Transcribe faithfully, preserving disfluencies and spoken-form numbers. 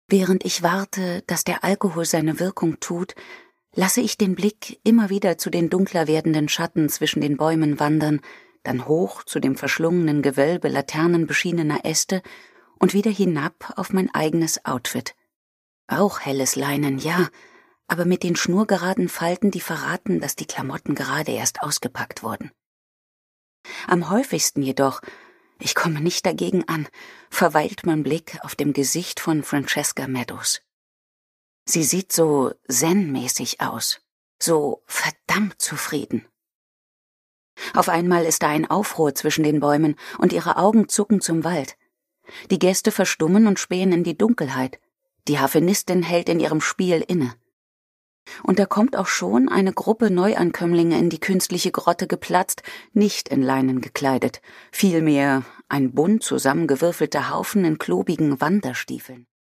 Während ich warte, dass der Alkohol seine Wirkung tut, lasse ich den Blick immer wieder zu den dunkler werdenden Schatten zwischen den Bäumen wandern, dann hoch zu dem verschlungenen Gewölbe laternenbeschienener Äste und wieder hinab auf mein eigenes Outfit. Auch helles Leinen, ja, aber mit den schnurgeraden Falten, die verraten, dass die Klamotten gerade erst ausgepackt wurden. Am häufigsten jedoch, ich komme nicht dagegen an, verweilt mein Blick auf dem Gesicht von Francesca Meadows. Sie sieht so zen-mäßig aus, so verdammt zufrieden. Auf einmal ist da ein Aufruhr zwischen den Bäumen und ihre Augen zucken zum Wald. Die Gäste verstummen und spähen in die Dunkelheit. Die Harfenistin hält in ihrem Spiel inne. Und da kommt auch schon eine Gruppe Neuankömmlinge in die künstliche Grotte geplatzt, nicht in Leinen gekleidet, vielmehr ein bunt zusammengewürfelter Haufen in klobigen Wanderstiefeln.